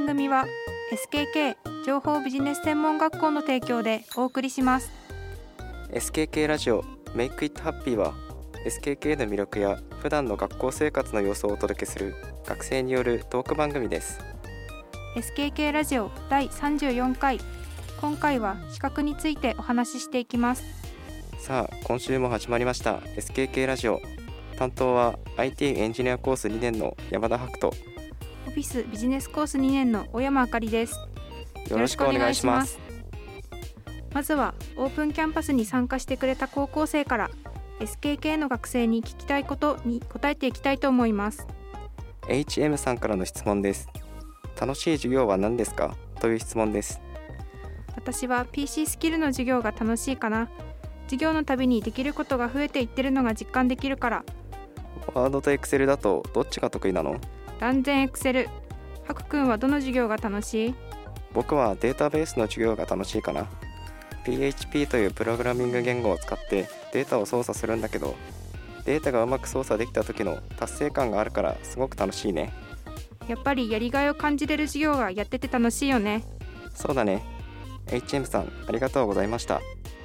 組は SKK 情報ビジネス専門学校の提供でお送りします。 SKK ラジオ Make It Happy は SKK の魅力や普段の学校生活の様子をお届けする学生によるトーク番組です。 SKK ラジオ第34回、今回は資格についてお話ししていきます。 さあ今週も始まりました SKK ラジオ。担当は IT エンジニアコース2年の山田白人、 オフィスビジネスコース2年の小山あかりです。 よろしくお願いします。 まずはオープンキャンパスに参加してくれた高校生から SKK の学生に聞きたいことに答えていきたいと思います。 HM さんからの質問です。楽しい授業は何ですかという質問です。 私は PC スキルの授業が楽しいかな。授業のたびにできることが増えていってるのが実感できるから。 ワードとエクセルだとどっちが得意なの？ 断然エクセル。ハクくんはどの授業が楽しい？ 僕はデータベースの授業が楽しいかな。 PHP というプログラミング言語を使ってデータを操作するんだけど、データがうまく操作できた時の達成感があるからすごく楽しいね。 やっぱりやりがいを感じれる授業がやってて楽しいよね。 そうだね。 HM さんありがとうございました。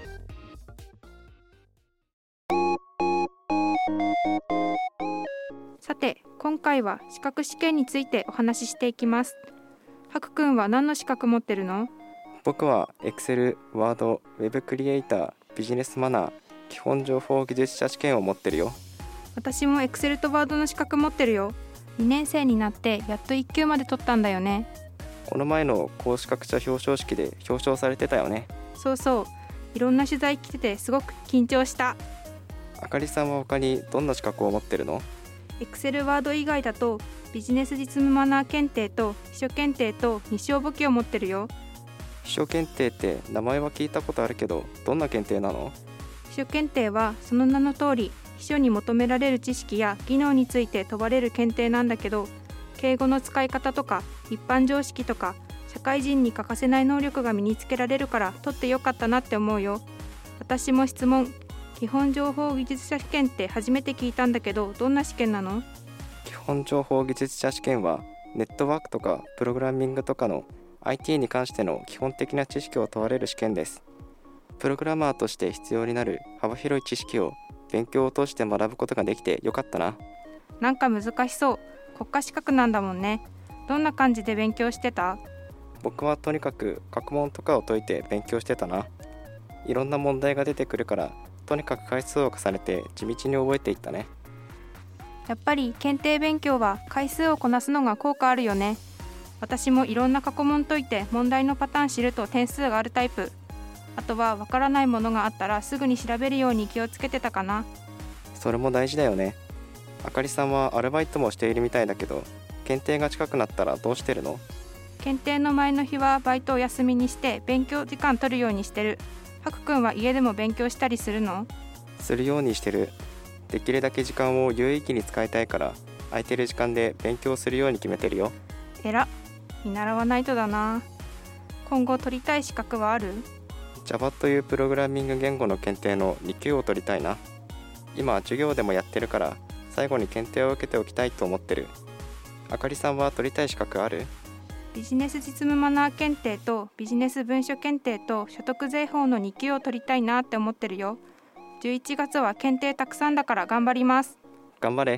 さて今回は資格試験についてお話ししていきます。ハクくんは何の資格持ってるの？ 僕は Excel、Word、Web クリエイター、ビジネスマナー、基本情報技術者試験を持ってるよ。 私も Excel と Word の資格持ってるよ。2年生になってやっと1級まで取ったんだよね。 この前の高資格者表彰式で表彰されてたよね。 そうそう、いろんな取材来ててすごく緊張した。 あかりさんは他にどんな資格を持ってるの ？Excel、Word 以外だとビジネス実務マナー検定と秘書検定と日照簿記を持ってるよ。 秘書検定って名前は聞いたことあるけど、どんな検定なの？ 秘書検定はその名の通り秘書に求められる知識や技能について問われる検定なんだけど、敬語の使い方とか一般常識とか社会人に欠かせない能力が身につけられるから取ってよかったなって思うよ。私も質問、基本情報技術者試験って初めて聞いたんだけど、どんな試験なの？ 基本情報技術者試験はネットワークとかプログラミングとかの IT に関しての基本的な知識を問われる試験です。プログラマーとして必要になる幅広い知識を勉強を通して学ぶことができてよかったな。 なんか難しそう。国家資格なんだもんね。どんな感じで勉強してた？ 僕はとにかく過去問とかを解いて勉強してたな。いろんな問題が出てくるから、とにかく回数を重ねて地道に覚えていったね。 やっぱり検定勉強は回数をこなすのが効果あるよね。私もいろんな過去問解いて問題のパターン知ると点数があるタイプ。あとはわからないものがあったらすぐに調べるように気をつけてたかな。 それも大事だよね。あかりさんはアルバイトもしているみたいだけど、検定が近くなったらどうしてるの？ 検定の前の日はバイトを休みにして勉強時間取るようにしてる。ハクくんは家でも勉強したりするの？ するようにしてる。できるだけ時間を有意義に使いたいから、空いてる時間で勉強するように決めてるよ。 えら、見習わないとだな。今後取りたい資格はある？ Java というプログラミング言語の検定の2級を取りたいな。今授業でもやってるから、最後に検定を受けておきたいと思ってる。あかりさんは取りたい資格ある？ ビジネス実務マナー検定とビジネス文書検定と所得税法の2級を取りたいなって思ってるよ。11月は検定たくさんだから頑張ります。 頑張れ。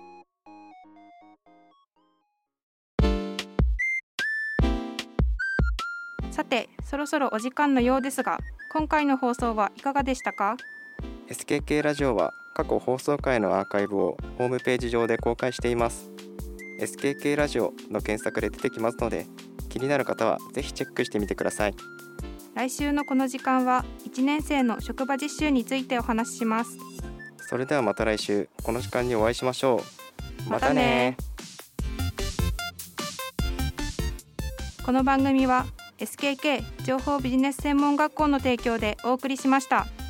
さてそろそろお時間のようですが、今回の放送はいかがでしたか？ SKK ラジオは過去放送回のアーカイブをホームページ上で公開しています。 SKK ラジオの検索で出てきますので、気になる方はぜひチェックしてみてください。 来週のこの時間は1年生の職場実習についてお話しします。 それではまた来週この時間にお会いしましょう。またね。 この番組は SKK 情報ビジネス専門学校の提供でお送りしました。